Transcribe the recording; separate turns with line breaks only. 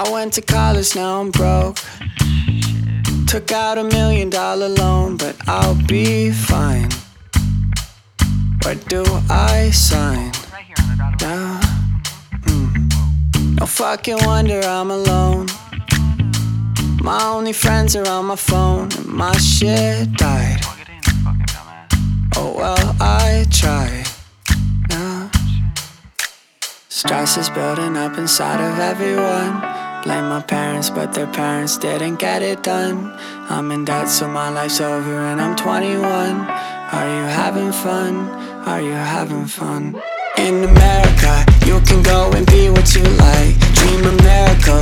I went to college, now I'm broke. Took out $1 million loan, but I'll be fine. Where do I sign? Now, no fucking wonder I'm alone. My only friends are on my phone, and my shit died. Oh well, I tried. Yeah. Stress is building up inside of everyone. Blame my parents, but their parents didn't get it done. I'm in debt, so my life's over and I'm 21. Are you having fun? Are you having fun? In America, you can go and be what you like. Dream America,